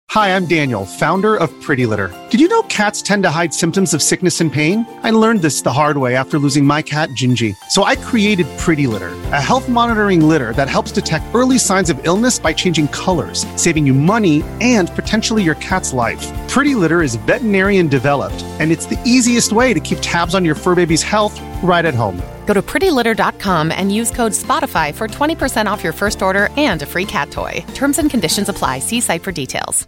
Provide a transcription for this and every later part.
Hi, I'm Daniel, founder of Pretty Litter. Did you know cats tend to hide symptoms of sickness and pain? I learned this the hard way after losing my cat, Gingy. So I created Pretty Litter, a health monitoring litter that helps detect early signs of illness by changing colors, saving you money and potentially your cat's life. Pretty Litter is veterinarian developed, and it's the easiest way to keep tabs on your fur baby's health right at home. Go to prettylitter.com and use code SPOTIFY for 20% off your first order and a free cat toy. Terms and conditions apply. See site for details.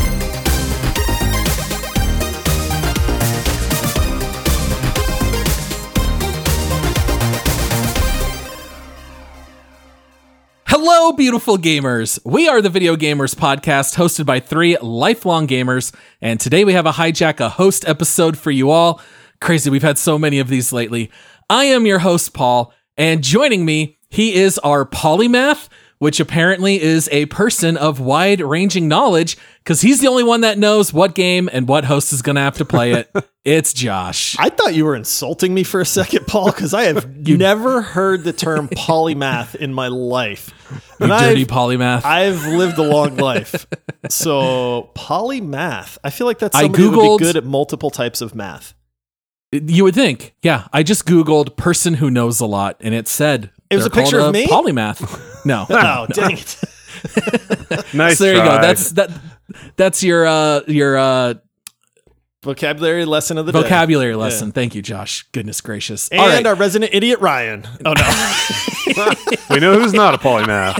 Hello, beautiful gamers. We are the Video Gamers Podcast, hosted by three lifelong gamers, and today we have a Hijack a Host episode for you all. Crazy, we've had so many of these lately. I am your host, Paul, and joining me, he is our polymath, which apparently is a person of wide-ranging knowledge, because he's the only one that knows what game and what host is going to have to play it. It's Josh. I thought you were insulting me for a second, Paul, because I have never heard the term polymath in my life. You dirty polymath. I've lived a long life. So, polymath. I feel like that's somebody who would be good at multiple types of math. You would think. Yeah, I just Googled person who knows a lot, and it said it was a picture of me? Polymath. No. Oh, dang it. Nice. So there try. you go. That's your vocabulary lesson of the day. Vocabulary lesson. Yeah. Thank you, Josh. Goodness gracious. And all right. Our resident idiot, Ryan. Oh, no. We know who's not a polymath.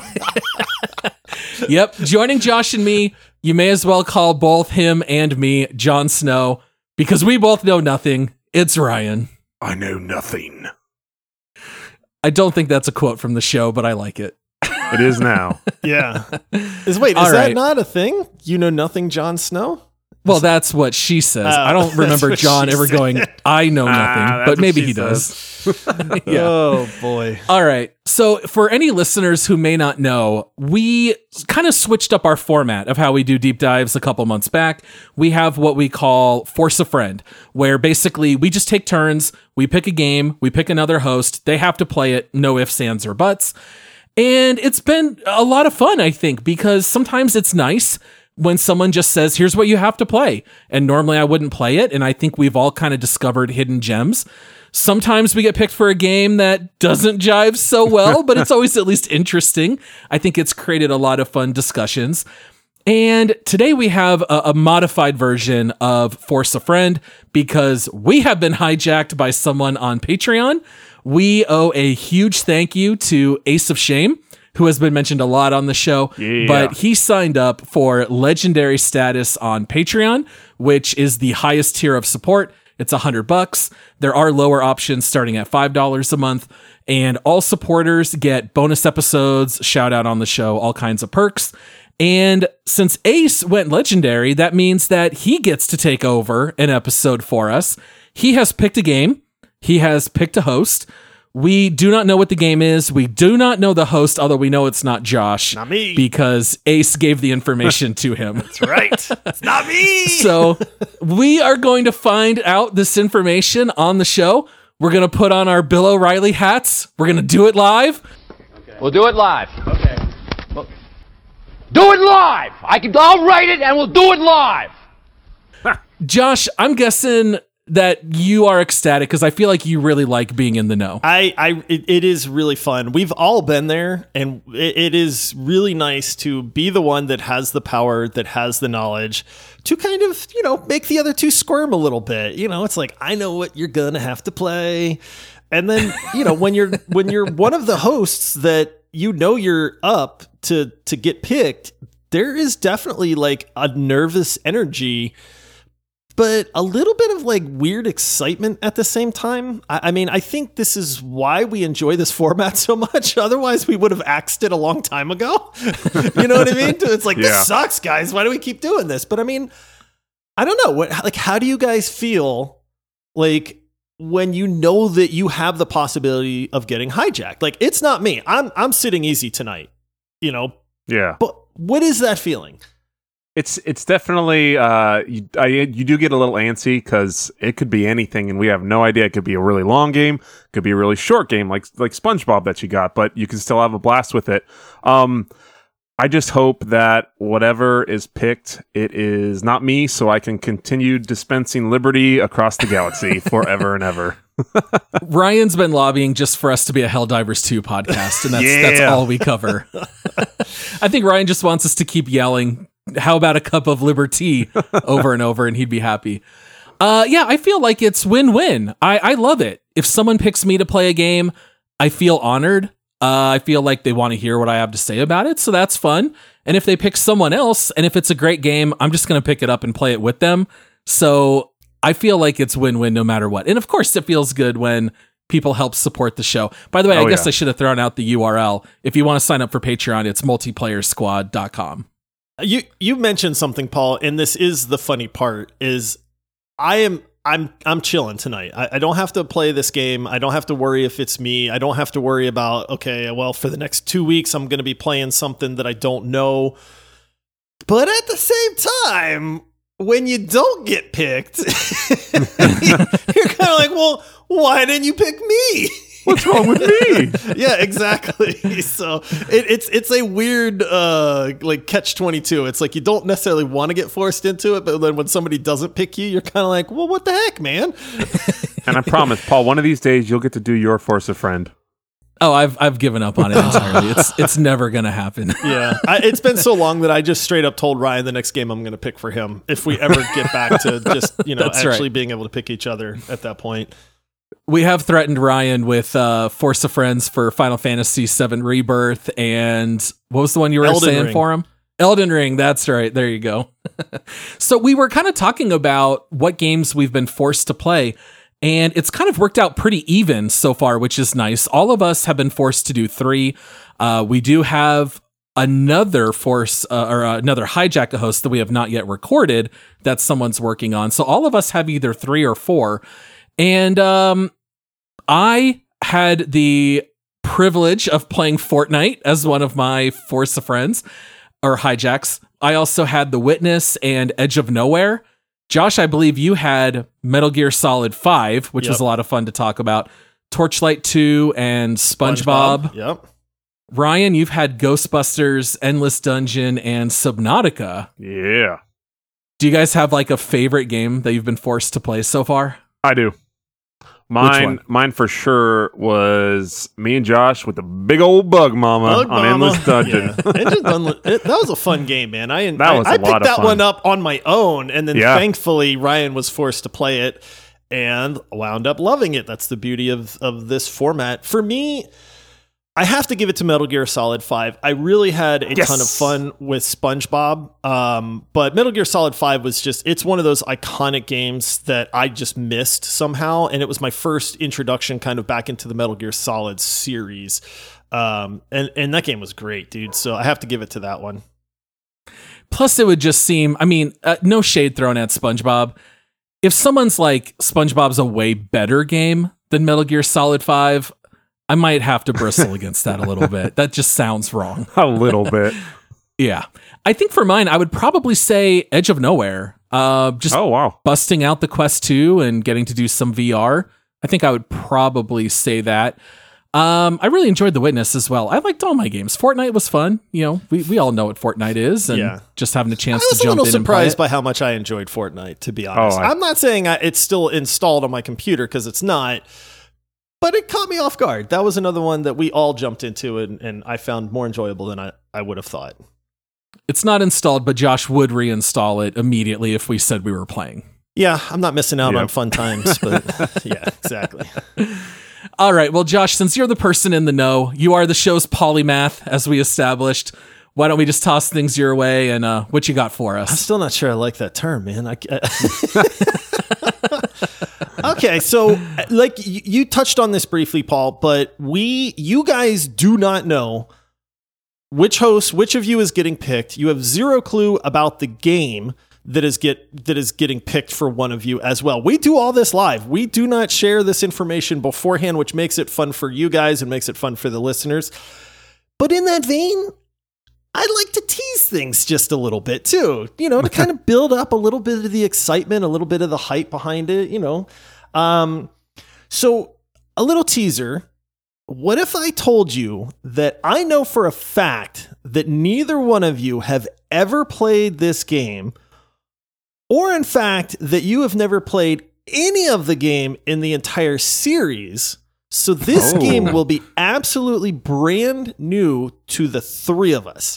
Yep. Joining Josh and me, you may as well call both him and me Jon Snow, because we both know nothing. It's Ryan. I know nothing. I don't think that's a quote from the show, but I like it. It is now. Yeah. Is that not a thing? You know nothing, Jon Snow? Well, that's what she says. I don't remember John ever going, I know nothing, but maybe he does. Yeah. Oh, boy. All right. So for any listeners who may not know, we kind of switched up our format of how we do deep dives a couple months back. We have what we call Force a Friend, where basically we just take turns. We pick a game. We pick another host. They have to play it. No ifs, ands, or buts. And it's been a lot of fun, I think, because sometimes it's nice when someone just says, here's what you have to play. And normally I wouldn't play it. And I think we've all kind of discovered hidden gems. Sometimes we get picked for a game that doesn't jive so well, but it's always at least interesting. I think it's created a lot of fun discussions. And today we have a modified version of Force a Friend because we have been hijacked by someone on Patreon. We owe a huge thank you to Ace of Shame, who has been mentioned a lot on the show, but he signed up for legendary status on Patreon, which is the highest tier of support. It's $100. There are lower options starting at $5 a month, and all supporters get bonus episodes, shout out on the show, all kinds of perks. And since Ace went legendary, that means that he gets to take over an episode for us. He has picked a game. He has picked a host. We do not know what the game is. We do not know the host, although we know it's not Josh. Not me. Because Ace gave the information to him. That's right. It's not me. So we are going to find out this information on the show. We're going to put on our Bill O'Reilly hats. We're going to do it live. Okay. We'll do it live. Okay. Do it live. I'll write it and we'll do it live. Josh, I'm guessing that you are ecstatic because I feel like you really like being in the know. It is really fun. We've all been there, and it is really nice to be the one that has the power, that has the knowledge to kind of, make the other two squirm a little bit. It's like, I know what you're going to have to play. And then, when you're one of the hosts that you're up to get picked, there is definitely like a nervous energy, but a little bit of like weird excitement at the same time. I think this is why we enjoy this format so much. Otherwise, we would have axed it a long time ago. You know what I mean? It's like, This sucks, guys. Why do we keep doing this? But I mean, I don't know. How do you guys feel like when you know that you have the possibility of getting hijacked? Like, it's not me. I'm sitting easy tonight, Yeah. But what is that feeling? It's definitely you do get a little antsy because it could be anything, and we have no idea. It could be a really long game, could be a really short game, like SpongeBob that you got, but you can still have a blast with it. I I just hope that whatever is picked, it is not me, so I can continue dispensing liberty across the galaxy forever and ever. Ryan's been lobbying just for us to be a Helldivers 2 podcast, and that's all we cover. I think Ryan just wants us to keep yelling, "How about a cup of liberty?" over and over, and he'd be happy. Yeah, I feel like it's win-win. I love it. If someone picks me to play a game, I feel honored. I feel like they want to hear what I have to say about it, so that's fun. And if they pick someone else, and if it's a great game, I'm just going to pick it up and play it with them. So I feel like it's win-win no matter what. And of course, it feels good when people help support the show. By the way, I guess I should have thrown out the URL. If you want to sign up for Patreon, it's multiplayersquad.com. You mentioned something, Paul, and this is the funny part, is I'm chilling tonight. I don't have to play this game. I don't have to worry if it's me. I don't have to worry about, okay, well, for the next 2 weeks, I'm going to be playing something that I don't know. But at the same time, when you don't get picked, you're kind of like, well, why didn't you pick me? What's wrong with me? Yeah, exactly. So it's a weird like catch-22. It's like you don't necessarily want to get forced into it, but then when somebody doesn't pick you, you're kind of like, well, what the heck, man? And I promise, Paul, one of these days you'll get to do your Force a Friend. Oh, I've given up on it entirely. It's never gonna happen. Yeah, it's been so long that I just straight up told Ryan the next game I'm going to pick for him if we ever get back to just actually being able to pick each other at that point. We have threatened Ryan with Force of Friends for Final Fantasy VII Rebirth, and what was the one you were saying Ring. For him? Elden Ring, that's right. There you go. So we were kind of talking about what games we've been forced to play, and it's kind of worked out pretty even so far, which is nice. All of us have been forced to do 3. We do have another another Hijack a Host that we have not yet recorded that someone's working on. So all of us have either 3 or 4. And I had the privilege of playing Fortnite as one of my Force of Friends or hijacks. I also had The Witness and Edge of Nowhere. Josh, I believe you had Metal Gear Solid 5, which was a lot of fun to talk about. Torchlight 2 and SpongeBob. Yep. Ryan, you've had Ghostbusters, Endless Dungeon, and Subnautica. Yeah. Do you guys have like a favorite game that you've been forced to play so far? I do. Mine for sure was me and Josh with the big old Bug Mama on Endless Dungeon. Yeah. That was a fun game, man. I picked that fun. one up on my own, and then thankfully Ryan was forced to play it and wound up loving it. That's the beauty of this format. For me, I have to give it to Metal Gear Solid 5. I really had a ton of fun with SpongeBob, but Metal Gear Solid 5 was it's one of those iconic games that I just missed somehow, and it was my first introduction kind of back into the Metal Gear Solid series, and that game was great, dude, so I have to give it to that one. Plus, it would just seem, no shade thrown at SpongeBob. If someone's like, SpongeBob's a way better game than Metal Gear Solid 5, I might have to bristle against that a little bit. That just sounds wrong. A little bit. Yeah. I think for mine, I would probably say Edge of Nowhere. Busting out the Quest 2 and getting to do some VR. I think I would probably say that. I really enjoyed The Witness as well. I liked all my games. Fortnite was fun. We all know what Fortnite is, and just having a chance to jump in and play it. I was a little surprised by how much I enjoyed Fortnite, to be honest. I'm not saying it's still installed on my computer, because it's not. But it caught me off guard. That was another one that we all jumped into and I found more enjoyable than I would have thought. It's not installed, but Josh would reinstall it immediately if we said we were playing. Yeah, I'm not missing out on fun times, but yeah, exactly. All right, well, Josh, since you're the person in the know, you are the show's polymath, as we established. Why don't we just toss things your way and what you got for us? I'm still not sure I like that term, man. Okay, so like you touched on this briefly, Paul, but you guys do not know which of you is getting picked. You have zero clue about the game that is getting picked for one of you as well. We do all this live. We do not share this information beforehand, which makes it fun for you guys and makes it fun for the listeners. But in that vein, I like to tease things just a little bit too, to kind of build up a little bit of the excitement, a little bit of the hype behind it, So a little teaser. what if I told you that I know for a fact that neither one of you have ever played this game, or in fact, that you have never played any of the game in the entire series? So this game will be absolutely brand new to the three of us.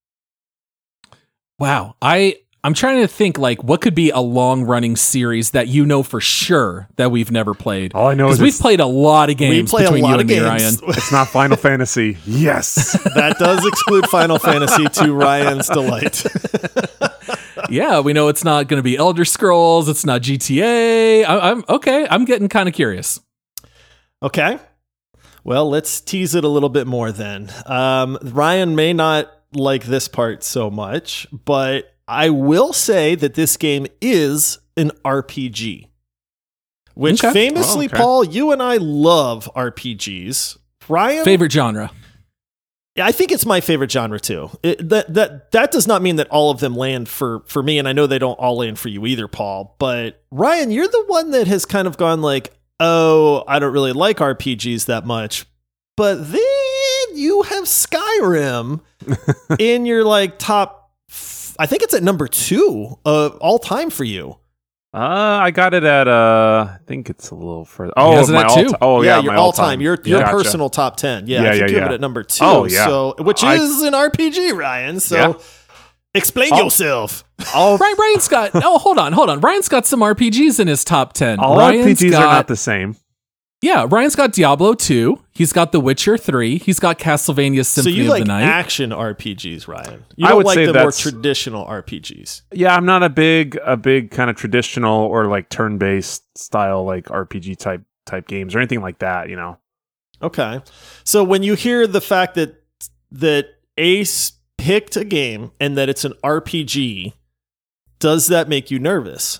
Wow. I'm trying to think, like, what could be a long-running series that you know for sure that we've never played? All I know is we've played a lot of games between you and me, Ryan. It's not Final Fantasy. Yes. That does exclude Final Fantasy to Ryan's delight. Yeah, we know it's not going to be Elder Scrolls. It's not GTA. I'm okay. I'm getting kind of curious. Okay. Well, let's tease it a little bit more then. Ryan may not like this part so much, but I will say that this game is an RPG, which famously, Paul, you and I love RPGs. Ryan? Favorite genre? Yeah, I think it's my favorite genre too. That does not mean that all of them land for me, and I know they don't all land for you either, Paul. But Ryan, you're the one that has kind of gone like, oh, I don't really like RPGs that much. But then you have Skyrim in your like top, I think it's at number 2 all time for you. I got it at I think it's a little further. Oh, my all your my all time. Your Gotcha. personal top 10. Yeah, I think you have it at number 2. Oh, yeah. So, which is an RPG, Ryan. So explain yourself. Ryan's got. Oh, hold on. Ryan's got some RPGs in his top 10. All RPGs are not the same. Yeah, Ryan's got Diablo 2. He's got The Witcher 3. He's got Castlevania Symphony of the Night. So you like action RPGs, Ryan? You don't like the more traditional RPGs? Yeah, I'm not a big kind of traditional or like turn-based style like RPG type games or anything like that, you know. Okay. So when you hear the fact that Ace picked a game and that it's an RPG, does that make you nervous?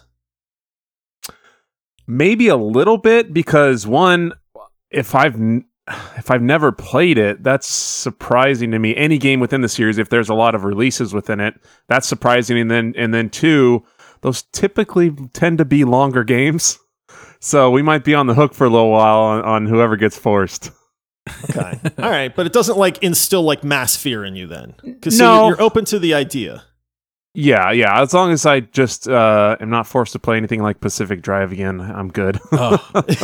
Maybe a little bit, because one, if I've never played it, that's surprising to me. Any game within the series, if there's a lot of releases within it, that's surprising. And then two, those typically tend to be longer games, so we might be on the hook for a little while on whoever gets forced. Okay, all right, but it doesn't like instill like mass fear in you then, because you're open to the idea. Yeah. As long as I just am not forced to play anything like Pacific Drive again, I'm good. Oh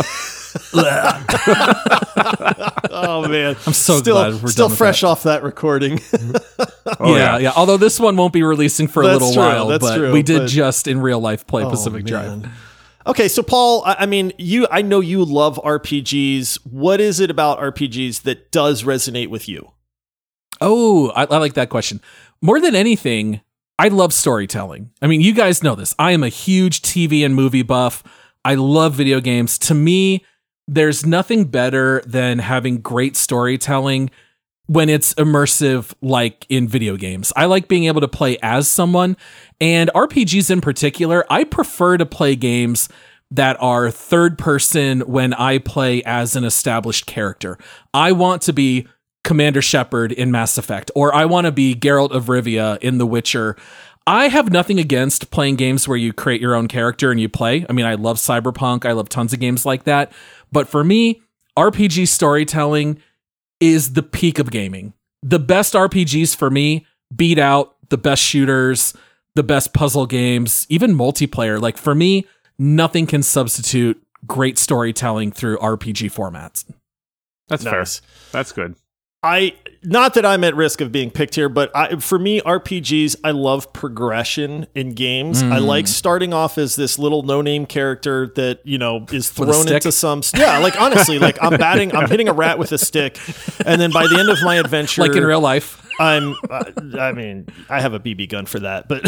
man, I'm so glad we're still done fresh with that. off that recording. Yeah. Although this one won't be releasing for a little while, but we did just in real life play Pacific Drive. Okay, so Paul, I mean, I know you love RPGs. What is it about RPGs that does resonate with you? Oh, I like that question. More than anything, I love storytelling. I mean, you guys know this. I am a huge TV and movie buff. I love video games. To me, there's nothing better than having great storytelling when it's immersive, like in video games. I like being able to play as someone, and RPGs in particular, I prefer to play games that are third person when I play as an established character. I want to be Commander Shepard in Mass Effect, or I want to be Geralt of Rivia in The Witcher. I have nothing against playing games where you create your own character and you play. I mean, I love Cyberpunk. I love tons of games like that. But for me, RPG storytelling is the peak of gaming. The best RPGs for me beat out the best shooters, the best puzzle games, even multiplayer. Like for me, nothing can substitute great storytelling through RPG formats. That's nice. fair. That's good. Not that I'm at risk of being picked here, but for me, RPGs, I love progression in games. I like starting off as this little no-name character that, you know, is thrown into some... Yeah, like honestly, like I'm hitting a rat with a stick, and then by the end of my adventure... Like in real life. I mean, I have a BB gun for that, but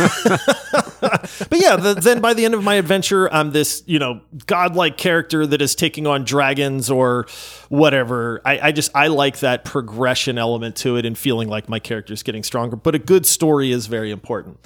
but yeah, then by the end of my adventure, I'm this, you know, godlike character that is taking on dragons or whatever. I like that progression element to it and feeling like my character is getting stronger, but a good story is very important.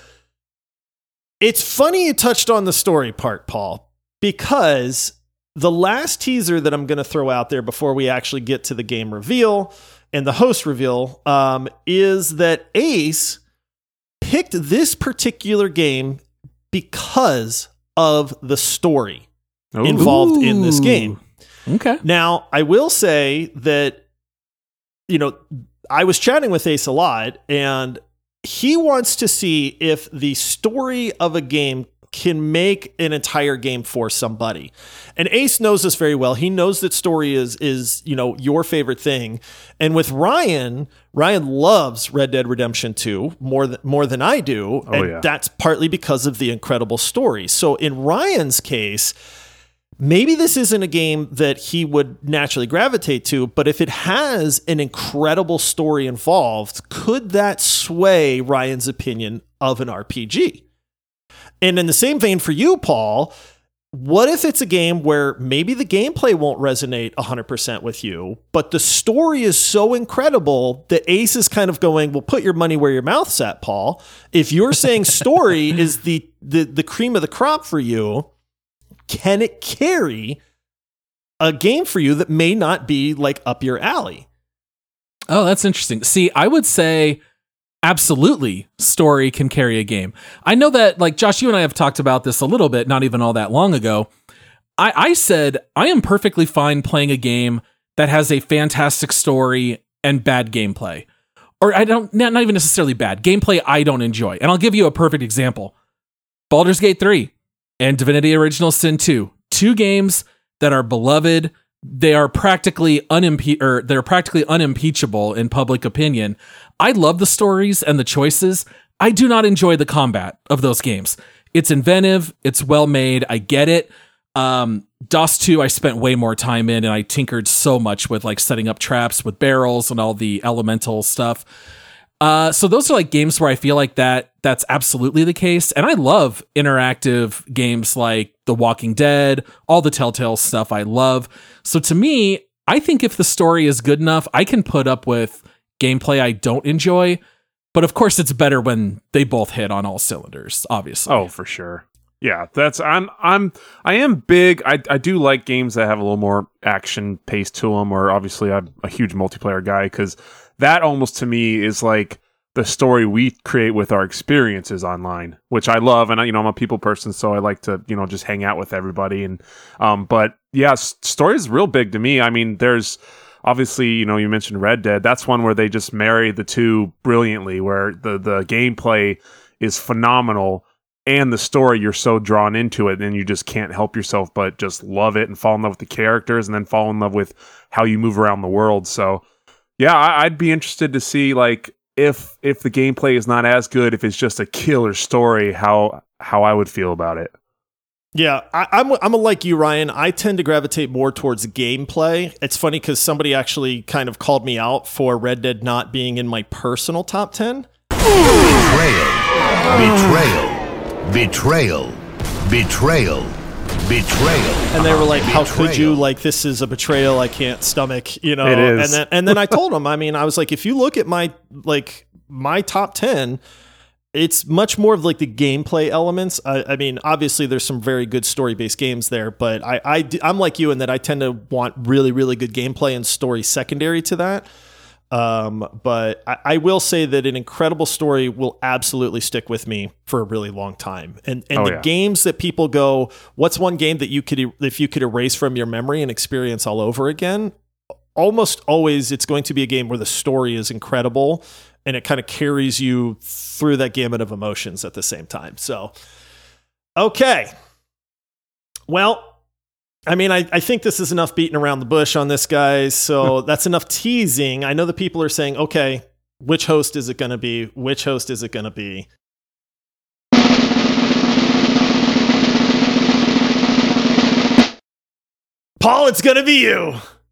It's funny you touched on the story part, Paul, because the last teaser that I'm going to throw out there before we actually get to the game reveal and the host reveal is that Ace picked this particular game because of the story involved in this game. Okay. Now, I will say that, I was chatting with Ace a lot, and he wants to see if the story of a game can make an entire game for somebody. And Ace knows this very well. He knows that story is your favorite thing. And with Ryan loves Red Dead Redemption 2 more than I do. And that's partly because of the incredible story. So in Ryan's case, maybe this isn't a game that he would naturally gravitate to, but if it has an incredible story involved, could that sway Ryan's opinion of an RPG? And in the same vein for you, Paul, what if it's a game where maybe the gameplay won't resonate 100% with you, but the story is so incredible that Ace is kind of going, well, put your money where your mouth's at, Paul. If you're saying story is the cream of the crop for you, can it carry a game for you that may not be like up your alley? Oh, that's interesting. See, I would say absolutely story can carry a game. I know that, like, Josh, you and I have talked about this a little bit, not even all that long ago. I said I am perfectly fine playing a game that has a fantastic story and bad gameplay. Or not even necessarily bad. Gameplay I don't enjoy. And I'll give you a perfect example. Baldur's Gate 3 and Divinity Original Sin 2. 2 games that are beloved. They are practically unimpeachable in public opinion. I love the stories and the choices. I do not enjoy the combat of those games. It's inventive. It's well made. I get it. DOS 2, I spent way more time in, and I tinkered so much with like setting up traps with barrels and all the elemental stuff. So those are like games where I feel like that's absolutely the case. And I love interactive games like The Walking Dead, all the Telltale stuff I love. So to me, I think if the story is good enough, I can put up with gameplay I don't enjoy. But of course, it's better when they both hit on all cylinders, obviously. Oh, for sure. Yeah, I am big. I do like games that have a little more action pace to them, or obviously I'm a huge multiplayer guy, because that almost to me is like the story we create with our experiences online, which I love. And I'm a people person, so I like to, just hang out with everybody. And, but yeah, story is real big to me. I mean, there's obviously, you mentioned Red Dead. That's one where they just marry the two brilliantly, where the gameplay is phenomenal and the story, you're so drawn into it, and you just can't help yourself but just love it and fall in love with the characters, and then fall in love with how you move around the world. So yeah, I'd be interested to see, like, if the gameplay is not as good, if it's just a killer story, how I would feel about it. Yeah, I'm like you, Ryan. I tend to gravitate more towards gameplay. It's funny because somebody actually kind of called me out for Red Dead not being in my personal top 10. Betrayal. And they were like, how could you? Like, this is a betrayal I can't stomach, It is. And then I told them, I was like, if you look at my top 10, it's much more of like the gameplay elements. I mean, obviously there's some very good story-based games there, but I'm like you in that I tend to want really, really good gameplay and story secondary to that. But I will say that an incredible story will absolutely stick with me for a really long time. And games that people go, what's one game that if you could erase from your memory and experience all over again? Almost always it's going to be a game where the story is incredible and it kind of carries you through that gamut of emotions at the same time. So, okay. Well, I think this is enough beating around the bush on this, guys. So that's enough teasing. I know the people are saying, okay, which host is it going to be? Which host is it going to be? Paul, it's going to be you.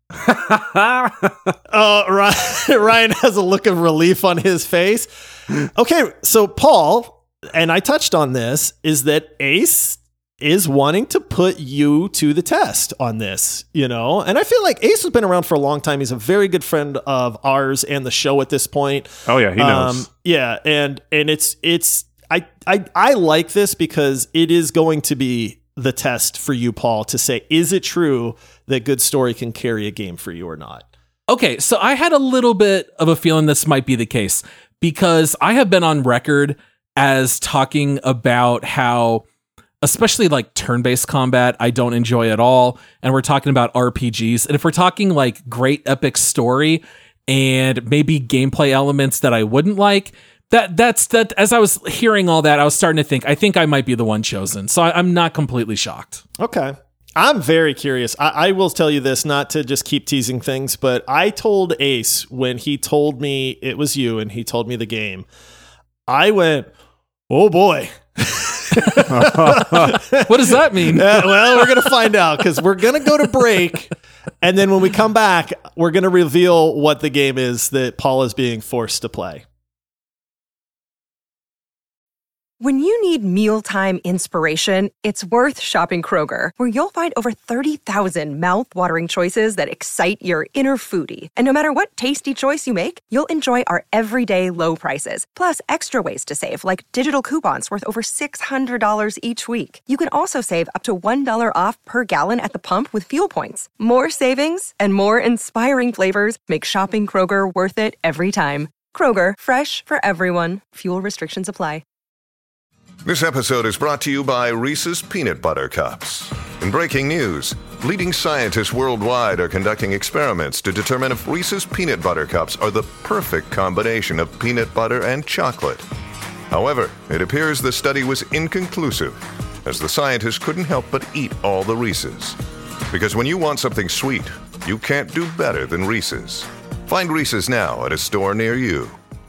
Ryan has a look of relief on his face. Okay, so Paul, and I touched on this, is that Ace is wanting to put you to the test on this, and I feel like Ace has been around for a long time. He's a very good friend of ours and the show at this point. Oh yeah, he knows. Yeah, and I like this because it is going to be the test for you, Paul, to say, is it true that good story can carry a game for you or not? Okay, so I had a little bit of a feeling this might be the case because I have been on record as talking about how especially like turn-based combat, I don't enjoy at all. And we're talking about RPGs. And if we're talking like great epic story and maybe gameplay elements that I wouldn't like, that's as I was hearing all that, I was starting to think, I think I might be the one chosen. So I'm not completely shocked. Okay. I'm very curious. I will tell you this, not to just keep teasing things, but I told Ace when he told me it was you and he told me the game, I went, oh boy. What does that mean? Well, we're going to find out because we're going to go to break. And then when we come back, we're going to reveal what the game is that Paul is being forced to play. When you need mealtime inspiration, it's worth shopping Kroger, where you'll find over 30,000 mouth-watering choices that excite your inner foodie. And no matter what tasty choice you make, you'll enjoy our everyday low prices, plus extra ways to save, like digital coupons worth over $600 each week. You can also save up to $1 off per gallon at the pump with fuel points. More savings and more inspiring flavors make shopping Kroger worth it every time. Kroger, fresh for everyone. Fuel restrictions apply. This episode is brought to you by Reese's Peanut Butter Cups. In breaking news, leading scientists worldwide are conducting experiments to determine if Reese's Peanut Butter Cups are the perfect combination of peanut butter and chocolate. However, it appears the study was inconclusive, as the scientists couldn't help but eat all the Reese's. Because when you want something sweet, you can't do better than Reese's. Find Reese's now at a store near you.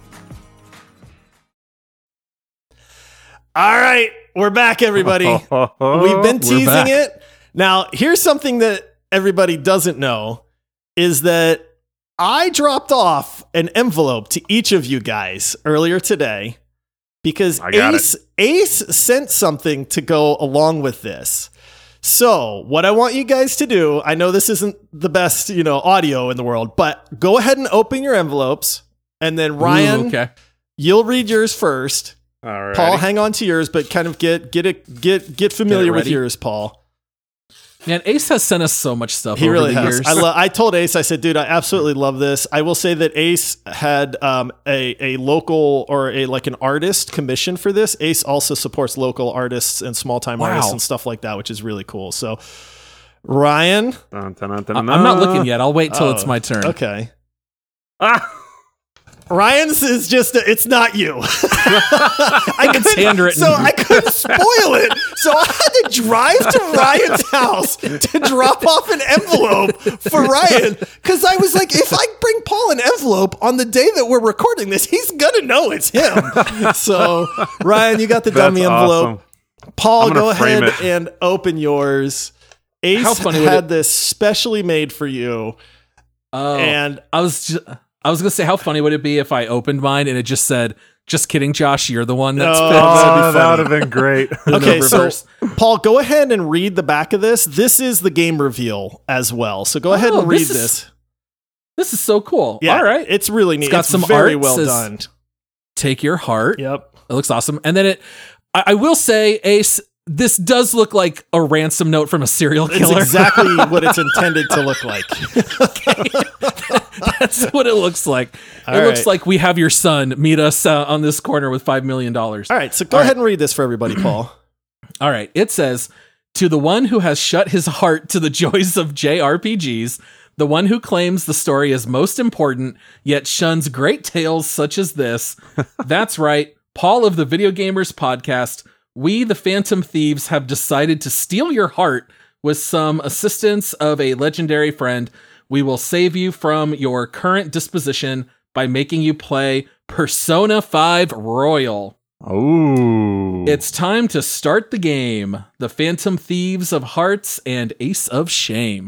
All right, we're back, everybody. We've been teasing it. Now, here's something that everybody doesn't know, is that I dropped off an envelope to each of you guys earlier today because Ace sent something to go along with this. So what I want you guys to do, I know this isn't the best, audio in the world, but go ahead and open your envelopes, and then Ryan, you'll read yours first. Alrighty. Paul, hang on to yours, but kind of get familiar with yours, Paul. Man, Ace has sent us so much stuff. He over really the has. years. I told Ace, I said, dude, I absolutely love this. I will say that Ace had a local or an artist commission for this. Ace also supports local artists and small time artists and stuff like that, which is really cool. So, Ryan, I'm not looking yet. I'll wait till it's my turn. Okay. Ryan's is just, it's not you. It's handwritten. So I couldn't spoil it. So I had to drive to Ryan's house to drop off an envelope for Ryan. Because I was like, if I bring Paul an envelope on the day that we're recording this, he's going to know it's him. So Ryan, you got the dummy envelope. Awesome. Paul, go ahead and open yours. Ace had this specially made for you. Oh, and I was going to say, how funny would it be if I opened mine and it just said, "Just kidding, Josh, you're the one that's that would have been great." Okay, so Paul, go ahead and read the back of this. This is the game reveal as well. So go ahead and read this. This is so cool. Yeah, all right. It's really neat. It's got it's some very art, well says, done. Take your heart. Yep. It looks awesome. And then I will say, Ace, this does look like a ransom note from a serial killer. It's exactly what it's intended to look like. Okay. That's what it looks like. It looks like we have your son meet us on this corner with $5 million. All right. So go ahead and read this for everybody, Paul. All right. It says, "To the one who has shut his heart to the joys of JRPGs, the one who claims the story is most important, yet shuns great tales such as this. That's right. Paul of the Video Gamers Podcast. We, the Phantom Thieves, have decided to steal your heart with some assistance of a legendary friend. We will save you from your current disposition by making you play Persona 5 Royal." Ooh. It's time to start the game. The Phantom Thieves of Hearts and Ace of Shame.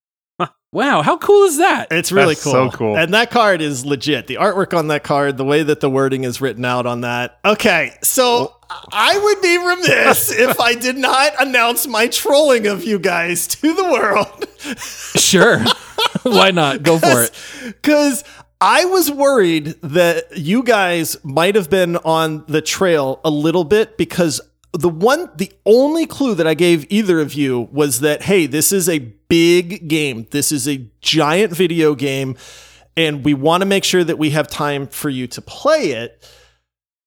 Wow, how cool is that? It's really That's cool. so cool. And that card is legit. The artwork on that card, the way that the wording is written out on that. Okay, so I would be remiss if I did not announce my trolling of you guys to the world. Sure. Why not? Go for it. Because I was worried that you guys might have been on the trail a little bit because the only clue that I gave either of you was that, hey, this is a big game. This is a giant video game, and we want to make sure that we have time for you to play it.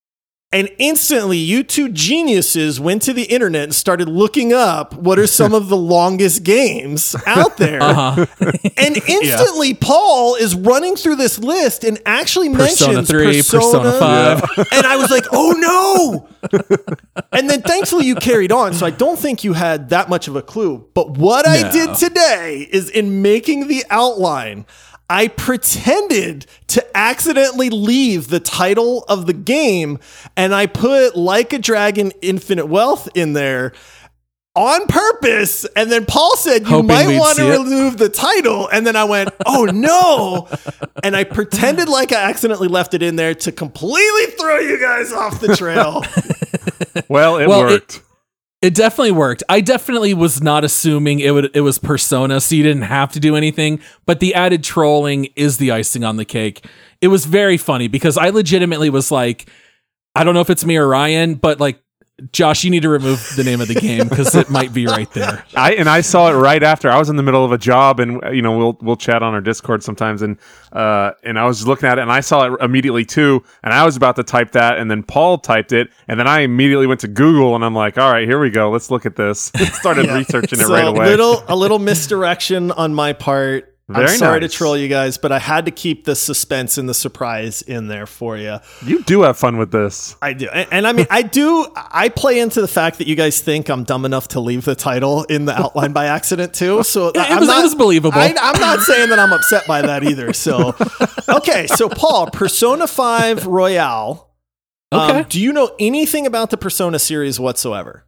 And instantly, you two geniuses went to the internet and started looking up what are some of the longest games out there. And instantly, Paul is running through this list and actually mentions 3, Persona 5. And I was like, oh no. And then thankfully you carried on. So I don't think you had that much of a clue. But what I did today is in making the outline, I pretended to accidentally leave the title of the game, and I put Like a Dragon Infinite Wealth in there on purpose. And then Paul said, you might want to remove the title. And then I went, oh no. And I pretended like I accidentally left it in there to completely throw you guys off the trail. Well, it worked. It definitely worked. I definitely was not assuming it was Persona, so you didn't have to do anything. But the added trolling is the icing on the cake. It was very funny because I legitimately was like, I don't know if it's me or Ryan, but like, Josh, you need to remove the name of the game because it might be right there. I saw it right after. I was in the middle of a job, and we'll chat on our Discord sometimes, and I was looking at it, and I saw it immediately too, and I was about to type that, and then Paul typed it, and then I immediately went to Google, and I'm like, all right, here we go, let's look at this. Started researching it right away. A little misdirection on my part. I'm sorry to troll you guys, but I had to keep the suspense and the surprise in there for you. You do have fun with this. I do. And I mean, I play into the fact that you guys think I'm dumb enough to leave the title in the outline by accident too. So it was believable. I'm not saying that I'm upset by that either. So, okay. So Paul, Persona 5 Royale. Okay. Do you know anything about the Persona series whatsoever?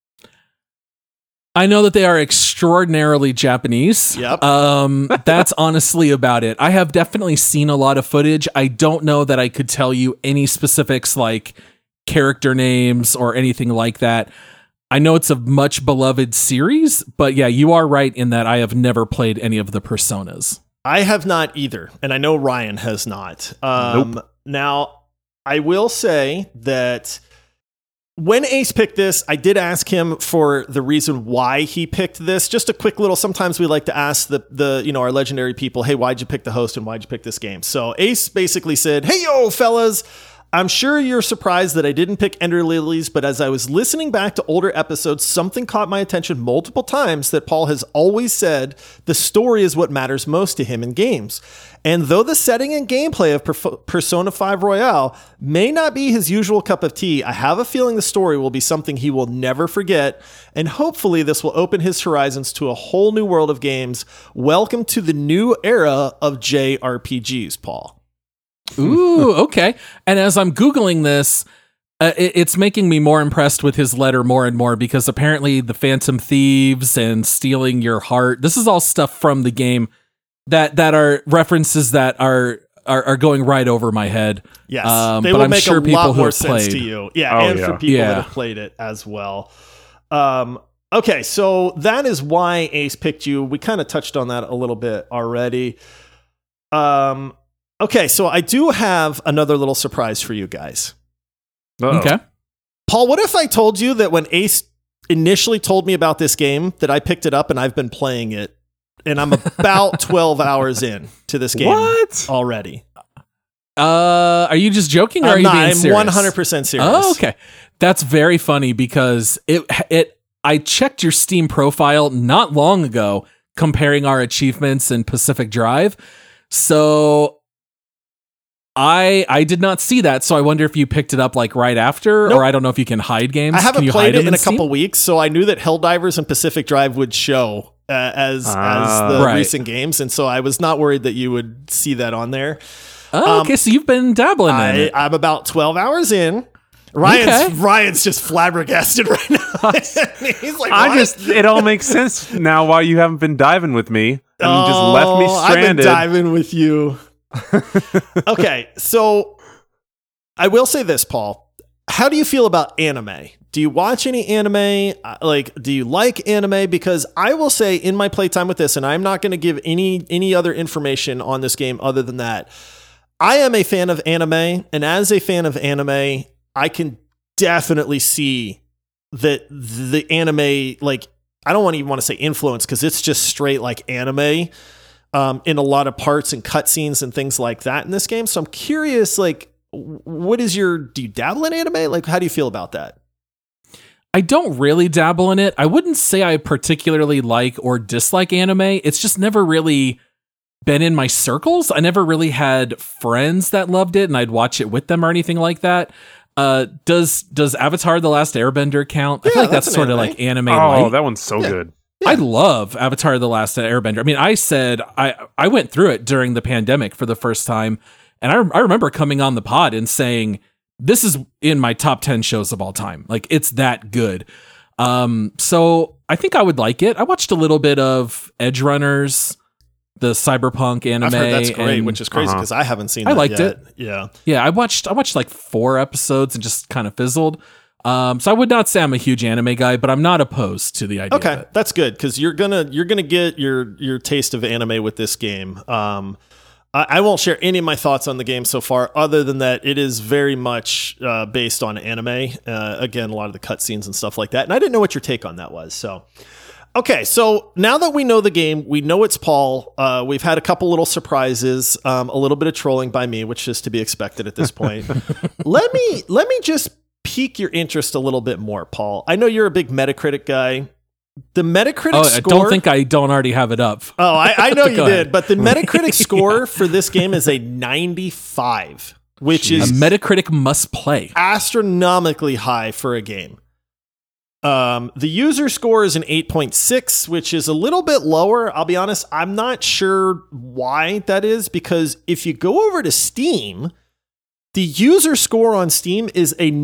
I know that they are extraordinarily Japanese. Yep. That's honestly about it. I have definitely seen a lot of footage. I don't know that I could tell you any specifics like character names or anything like that. I know it's a much beloved series, but yeah, you are right in that I have never played any of the Personas. I have not either, and I know Ryan has not. Nope. Now, I will say that when Ace picked this, I did ask him for the reason why he picked this. Just a quick little, sometimes we like to ask our legendary people, hey, why'd you pick the host and why'd you pick this game? So Ace basically said, hey, yo, fellas, I'm sure you're surprised that I didn't pick Ender Lilies, but as I was listening back to older episodes, something caught my attention multiple times that Paul has always said the story is what matters most to him in games. And though the setting and gameplay of Persona 5 Royale may not be his usual cup of tea, I have a feeling the story will be something he will never forget, and hopefully this will open his horizons to a whole new world of games. Welcome to the new era of JRPGs, Paul. Ooh, okay. And as I'm Googling this, it's making me more impressed with his letter more and more because apparently the Phantom Thieves and Stealing Your Heart, this is all stuff from the game that are references that are going right over my head. Yes, they will make a lot more sense to you. Yeah, for people that have played it as well. Okay, so that is why Ace picked you. We kind of touched on that a little bit already. Okay, so I do have another little surprise for you guys. Uh-oh. Okay. Paul, what if I told you that when Ace initially told me about this game, that I picked it up and I've been playing it, and I'm about 12 hours in to this game already? Are you just joking or are you being serious? I'm 100% serious. Oh, okay. That's very funny because I checked your Steam profile not long ago comparing our achievements in Pacific Drive. So I did not see that, so I wonder if you picked it up like right after, Nope. or I don't know if you can hide games. I haven't Can you played hide it them in a Steam? couple weeks, so I knew that Helldivers and Pacific Drive would show as the Right. recent games, and so I was not worried that you would see that on there. Oh, okay, so you've been dabbling in it. I'm about 12 hours in. Ryan's just flabbergasted right now. He's like, what? It all makes sense now why you haven't been diving with me and you just left me stranded. I've been diving with you. Okay, so I will say this, Paul. How do you feel about anime? Do you watch any anime? Do you like anime? Because I will say in my playtime with this, and I'm not going to give any other information on this game other than that, I am a fan of anime, and as a fan of anime, I can definitely see that the anime, I don't even want to say influence because it's just straight like anime in a lot of parts and cutscenes and things like that in this game. So I'm curious, do you dabble in anime? Like, how do you feel about that? I don't really dabble in it. I wouldn't say I particularly like or dislike anime. It's just never really been in my circles. I never really had friends that loved it and I'd watch it with them or anything like that. Does Avatar The Last Airbender count? I feel like that's sort of like anime light. That one's so good. Yeah. I love Avatar The Last Airbender. I mean, I went through it during the pandemic for the first time, and I remember coming on the pod and saying, this is in my top 10 shows of all time. Like, it's that good. So I think I would like it. I watched a little bit of Edge Runners, the cyberpunk anime. I've heard that's great, which is crazy because I haven't seen that I liked yet. it. Yeah. I watched like 4 episodes and just kind of fizzled. So I would not say I'm a huge anime guy, but I'm not opposed to the idea. Okay, that's good because you're gonna get your taste of anime with this game. I won't share any of my thoughts on the game so far, other than that it is very much based on anime. Again, a lot of the cutscenes and stuff like that. And I didn't know what your take on that was. So, okay, so now that we know the game, we know it's Paul. We've had a couple little surprises, a little bit of trolling by me, which is to be expected at this point. Let me just pique your interest a little bit more, Paul. I know you're a big Metacritic guy. The Metacritic score... I don't think I don't already have it up. Oh, I know you did. But the Metacritic score for this game is a 95, which is... A Metacritic must play. Astronomically high for a game. The user score is an 8.6, which is a little bit lower. I'll be honest, I'm not sure why that is, because if you go over to Steam, the user score on Steam is a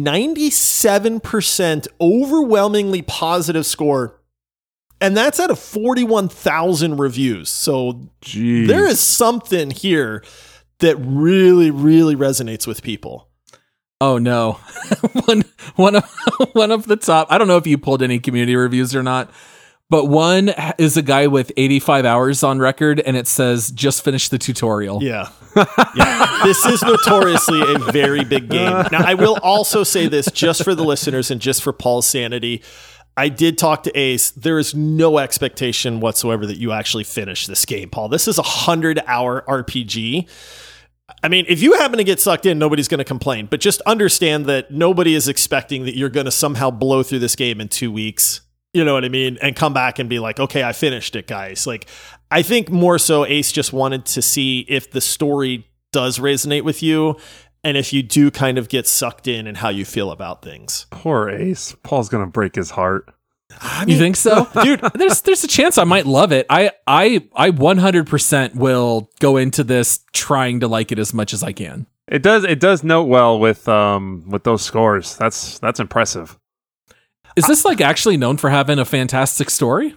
97% overwhelmingly positive score. And that's out of 41,000 reviews. So there is something here that really, really resonates with people. Oh no. one of the top, I don't know if you pulled any community reviews or not, but one is a guy with 85 hours on record and it says, just finished the tutorial. Yeah. This is notoriously a very big game. Now, I will also say this just for the listeners and just for Paul's sanity. I did talk to Ace. There is no expectation whatsoever that you actually finish this game, Paul. This is a 100-hour RPG. I mean, if you happen to get sucked in, nobody's going to complain. But just understand that nobody is expecting that you're going to somehow blow through this game in 2 weeks. You know what I mean? And come back and be like, okay, I finished it, guys. Like, I think more so Ace just wanted to see if the story does resonate with you and if you do kind of get sucked in and how you feel about things. Poor Ace. Paul's going to break his heart. I mean, you think so? Dude, there's a chance I might love it. I 100% will go into this trying to like it as much as I can. It does note well with those scores. That's impressive. Is this like actually known for having a fantastic story?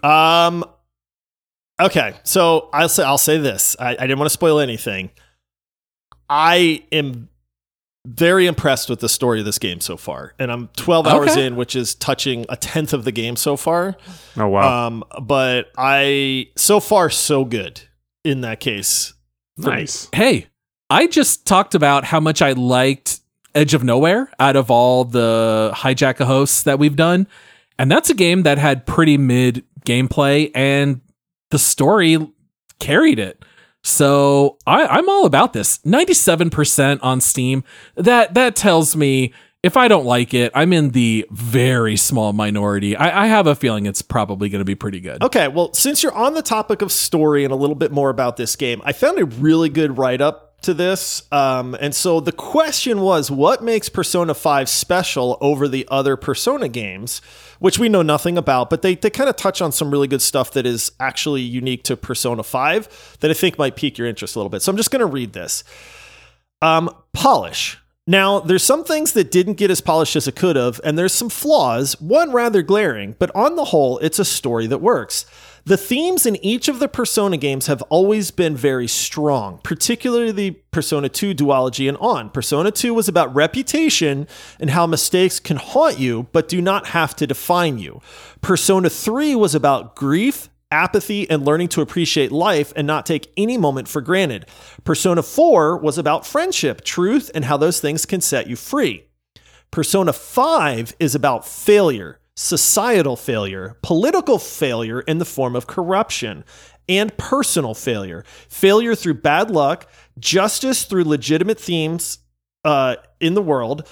Okay, so I'll say this. I didn't want to spoil anything. I am very impressed with the story of this game so far. And I'm 12 hours in, which is touching a 10th of the game so far. Oh, wow. But so far, so good in that case. Nice. Hey, I just talked about how much I liked Edge of Nowhere out of all the Hijack-A-Hosts that we've done. And that's a game that had pretty mid gameplay and the story carried it. So I'm all about this. 97% on Steam. That tells me if I don't like it, I'm in the very small minority. I have a feeling it's probably going to be pretty good. Okay, well, since you're on the topic of story and a little bit more about this game, I found a really good write-up to this. And so the question was, what makes Persona 5 special over the other Persona games, which we know nothing about, but they kind of touch on some really good stuff that is actually unique to Persona 5 that I think might pique your interest a little bit. So I'm just going to read this. Polish. Now, there's some things that didn't get as polished as it could have, and there's some flaws, one rather glaring, but on the whole, it's a story that works. The themes in each of the Persona games have always been very strong, particularly the Persona 2 duology and on. Persona 2 was about reputation and how mistakes can haunt you, but do not have to define you. Persona 3 was about grief, apathy, and learning to appreciate life and not take any moment for granted. Persona 4 was about friendship, truth, and how those things can set you free. Persona 5 is about failure, societal failure, political failure in the form of corruption, and personal failure. Failure through bad luck, justice through legitimate themes, in the world.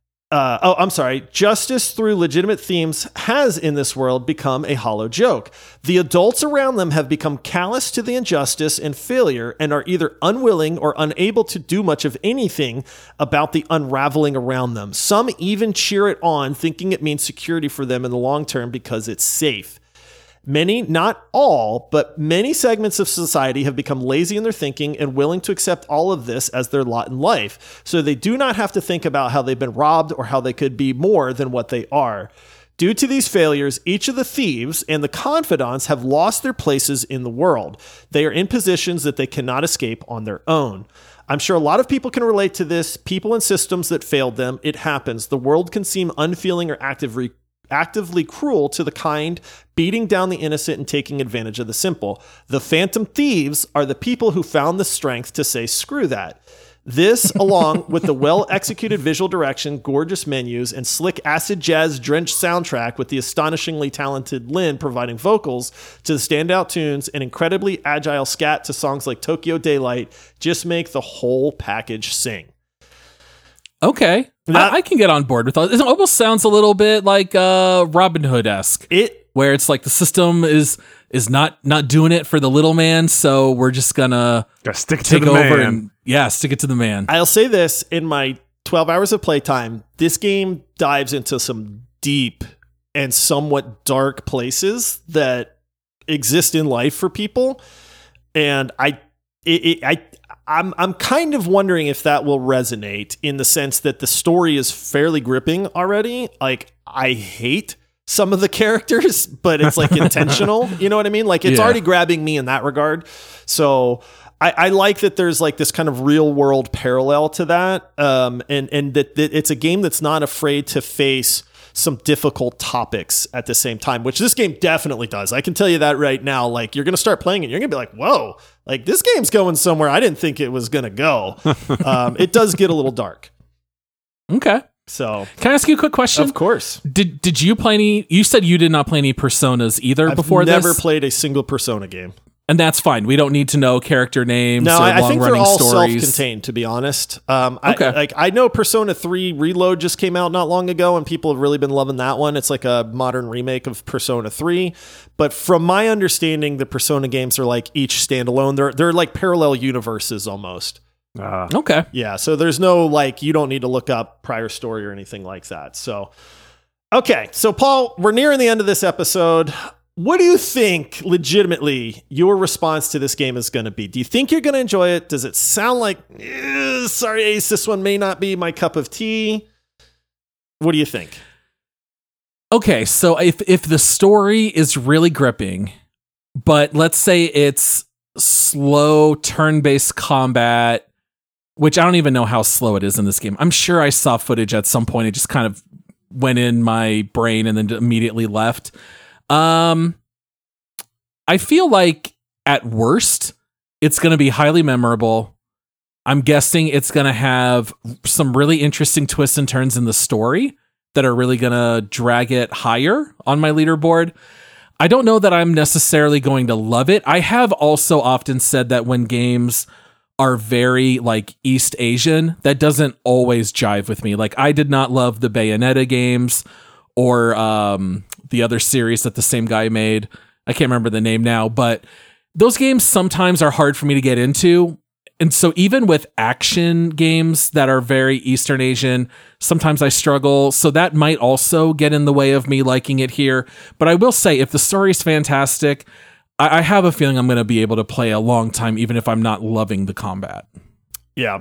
Justice through legitimate themes has in this world become a hollow joke. The adults around them have become callous to the injustice and failure and are either unwilling or unable to do much of anything about the unraveling around them. Some even cheer it on, thinking it means security for them in the long term because it's safe. Many, not all, but many segments of society have become lazy in their thinking and willing to accept all of this as their lot in life, so they do not have to think about how they've been robbed or how they could be more than what they are. Due to these failures, each of the thieves and the confidants have lost their places in the world. They are in positions that they cannot escape on their own. I'm sure a lot of people can relate to this. People and systems that failed them. It happens. The world can seem unfeeling or actively cruel to the kind, beating down the innocent and taking advantage of the simple. The phantom thieves are the people who found the strength to say, screw that. This, along with the well-executed visual direction, gorgeous menus, and slick acid jazz-drenched soundtrack with the astonishingly talented Lynn providing vocals to the standout tunes and incredibly agile scat to songs like Tokyo Daylight, just make the whole package sing. Okay. I can get on board with that. It almost sounds a little bit like Robin Hood-esque. Where it's like the system is not doing it for the little man, so we're just gonna stick take to the over man. and stick it to the man. I'll say this, in my 12 hours of playtime, this game dives into some deep and somewhat dark places that exist in life for people, and I'm kind of wondering if that will resonate in the sense that the story is fairly gripping already. Like, I hate some of the characters, but it's like intentional. You know what I mean? Like, it's already grabbing me in that regard. So I like that there's like this kind of real world parallel to that. And that it's a game that's not afraid to face some difficult topics at the same time, which this game definitely does. I can tell you that right now. Like, you're going to start playing it, you're going to be like, whoa, like this game's going somewhere I didn't think it was going to go. It does get a little dark. Okay. So can I ask you a quick question? Of course. Did you play any, you said you did not play any Personas either before this? I've never played a single Persona game. And that's fine. We don't need to know character names or I think they're long-running all stories. self-contained, to be honest. Okay. I know Persona 3 Reload just came out not long ago, and people have really been loving that one. It's like a modern remake of Persona 3. But from my understanding, the Persona games are like each standalone. They're like parallel universes almost. Okay. Yeah, so there's no, like, you don't need to look up prior story or anything like that. So, okay. So, Paul, we're nearing the end of this episode. What do you think, legitimately, your response to this game is going to be? Do you think you're going to enjoy it? Does it sound like, sorry, Ace, this one may not be my cup of tea? What do you think? Okay, so if the story is really gripping, but let's say it's slow turn-based combat, which I don't even know how slow it is in this game. I'm sure I saw footage at some point. It just kind of went in my brain and then immediately left. I feel like at worst, it's going to be highly memorable. I'm guessing it's going to have some really interesting twists and turns in the story that are really going to drag it higher on my leaderboard. I don't know that I'm necessarily going to love it. I have also often said that when games are very like East Asian, that doesn't always jive with me. Like, I did not love the Bayonetta games or the other series that the same guy made. I can't remember the name now, but those games sometimes are hard for me to get into. And so even with action games that are very Eastern Asian, sometimes I struggle. So that might also get in the way of me liking it here. But I will say, if the story is fantastic, I have a feeling I'm going to be able to play a long time, even if I'm not loving the combat. Yeah.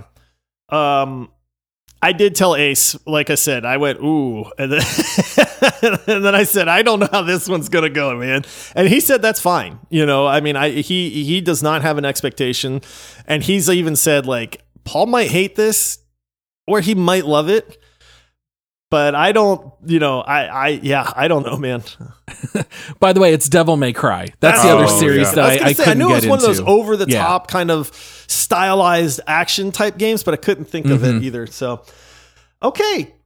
I did tell Ace, like I said, I went, ooh. And then, and then I said, I don't know how this one's going to go, man. And he said, that's fine. You know, I mean, he does not have an expectation. And he's even said, like, Paul might hate this or he might love it. But I don't, you know, I don't know, man. By the way, it's Devil May Cry. That's the other series that I couldn't get into. I knew it was one of those over-the-top kind of stylized action type games, but I couldn't think of it either. So, okay.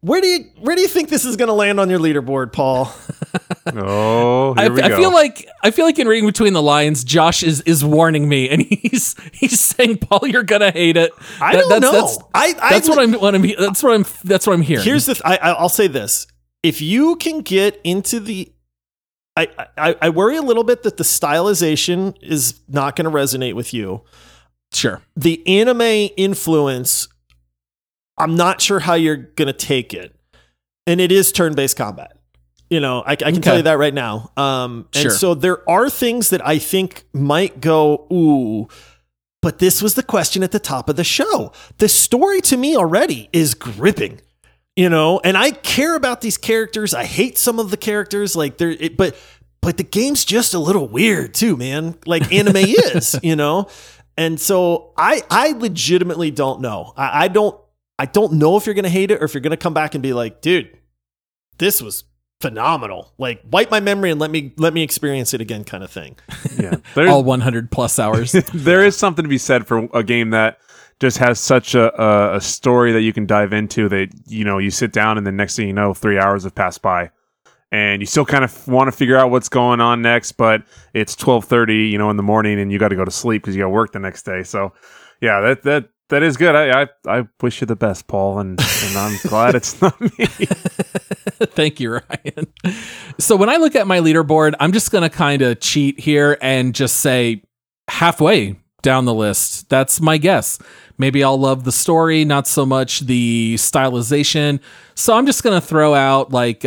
Where do you think this is going to land on your leaderboard, Paul? Oh, here we go. I feel like in reading between the lines, Josh is warning me, and he's saying, "Paul, you're gonna hate it." I don't know. That's what I'm hearing. Here's the. I'll say this: if you can get into the, I worry a little bit that the stylization is not going to resonate with you. Sure. The anime influence, I'm not sure how you're going to take it, and it is turn-based combat. I can tell you that right now. And so there are things that I think might go, ooh, but this was the question at the top of the show. The story to me already is gripping, and I care about these characters. I hate some of the characters, but the game's just a little weird too, man. Like anime is, And so I legitimately don't know. I don't know if you're going to hate it or if you're going to come back and be like, dude, this was phenomenal. Like wipe my memory and let me experience it again kind of thing. Yeah. All 100 plus hours. There is something to be said for a game that just has such a story that you can dive into that, you sit down and the next thing you know, 3 hours have passed by and you still kind of want to figure out what's going on next, but it's 12:30, in the morning and you got to go to sleep because you got to work the next day. So yeah, that is good. I wish you the best, Paul, and I'm glad it's not me. Thank you, Ryan. So when I look at my leaderboard, I'm just going to kind of cheat here and just say halfway down the list. That's my guess. Maybe I'll love the story, not so much the stylization. So I'm just going to throw out like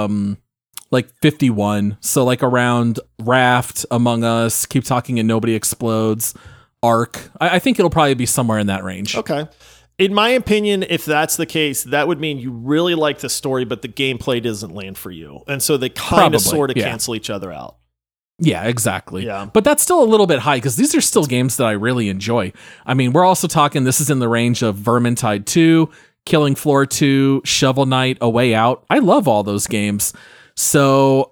51. So like around Raft, Among Us, Keep Talking and Nobody Explodes, Ark. I think it'll probably be somewhere in that range. Okay. In my opinion, if that's the case, that would mean you really like the story, but the gameplay doesn't land for you. And so they kind of sort of cancel each other out. Yeah, exactly. Yeah. But that's still a little bit high because these are still games that I really enjoy. I mean, we're also talking, this is in the range of Vermintide 2, Killing Floor 2, Shovel Knight, A Way Out. I love all those games. So,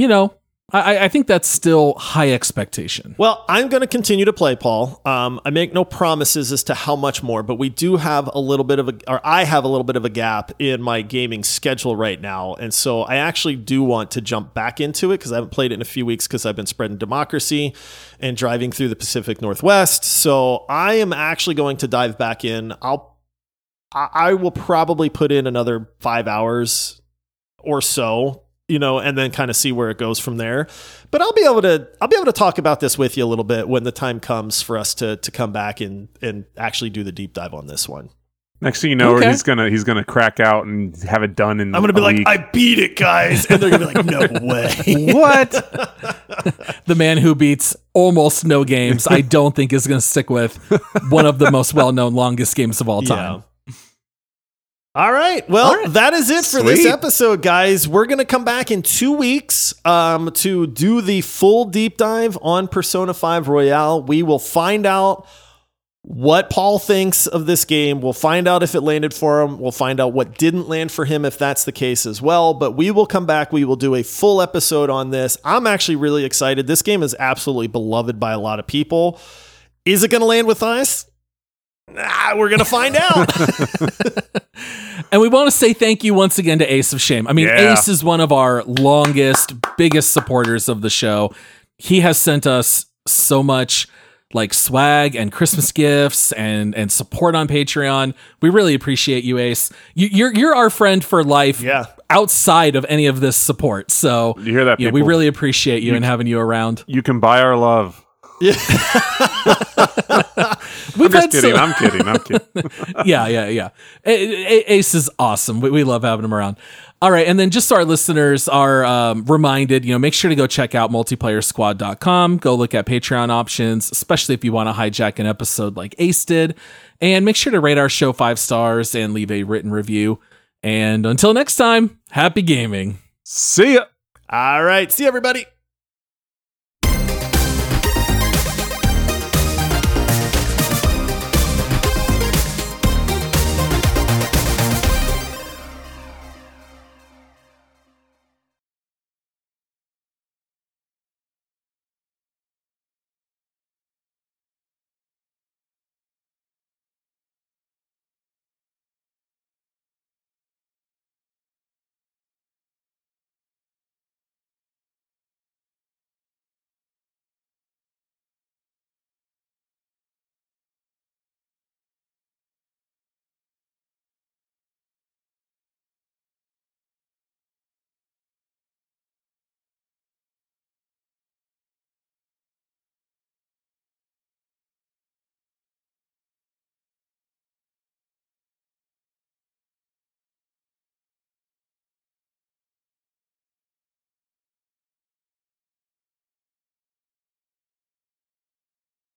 I think that's still high expectation. Well, I'm going to continue to play, Paul. I make no promises as to how much more, but we do have I have a little bit of a gap in my gaming schedule right now. And so I actually do want to jump back into it because I haven't played it in a few weeks because I've been spreading Democracy and driving through the Pacific Northwest. So I am actually going to dive back in. I will probably put in another 5 hours or so, and then kind of see where it goes from there. But I'll be able to talk about this with you a little bit when the time comes for us to come back and actually do the deep dive on this one. Next thing you know, he's gonna crack out and have it done in. I'm gonna be like, I beat it, guys, and they're gonna be like, no way. What? The man who beats almost no games, I don't think is gonna stick with one of the most well-known longest games of all time. Yeah. All right. Well, that is it for this episode, guys. We're going to come back in 2 weeks to do the full deep dive on Persona 5 Royale. We will find out what Paul thinks of this game. We'll find out if it landed for him. We'll find out what didn't land for him if that's the case as well. But we will come back. We will do a full episode on this. I'm actually really excited. This game is absolutely beloved by a lot of people. Is it going to land with us? We're going to find out. And we want to say thank you once again to Ace of Shame. I mean, Ace is one of our longest, biggest supporters of the show. He has sent us so much like swag and Christmas gifts and support on Patreon. We really appreciate you, Ace. You're our friend for life outside of any of this support. So you hear that, people? We really appreciate you and having you around. You can buy our love. Yeah. I'm kidding. Yeah. Ace is awesome. We love having him around. All right. And then just so our listeners are reminded, make sure to go check out multiplayersquad.com. Go look at Patreon options, especially if you want to hijack an episode like Ace did. And make sure to rate our show 5 stars and leave a written review. And until next time, happy gaming. See ya. All right. See you, everybody.